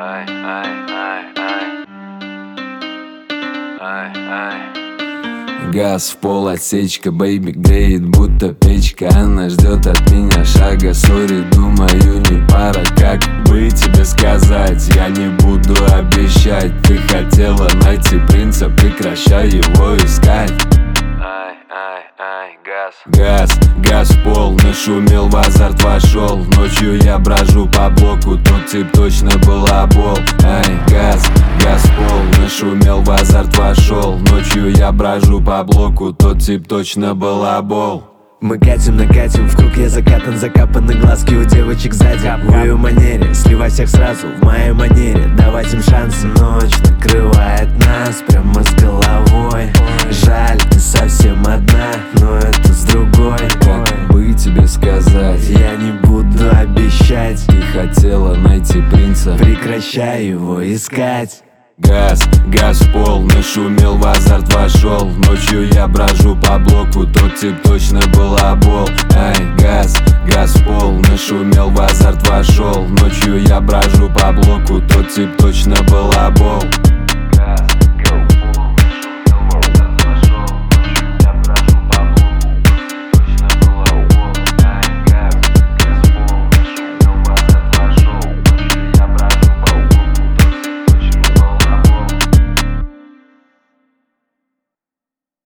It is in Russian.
Газ в пол, отсечка, бэйби греет, будто печка. Она ждет от меня шага, сори, думаю, не пара. Как бы тебе сказать, я не буду обещать. Ты хотела найти принца, прекращай его искать. Газ в пол, нашумел, в азарт вошел. Ночью я брожу по блоку, тот тип точно был обол. Газ в пол, нашумел, в азарт вошел. Ночью я брожу по блоку, тот тип точно был обол. Мы накатим, в круг я закатан, закапаны глазки у девочек сзади. В ее манере, сливай всех сразу, в моей манере давать им шансы. Ночь накрывает нас прямо с головой. Жаль, ты совсем одна, но это с другой. Как бы тебе сказать, я не буду обещать. Ты хотела найти принца, прекращай его искать. Газ в пол, нашумел, в азарт вошел. Ночью я брожу по блоку, тот тип точно был обол. Газ в пол, нашумел, в азарт вошел. Ночью я брожу по блоку, тот тип точно был обол.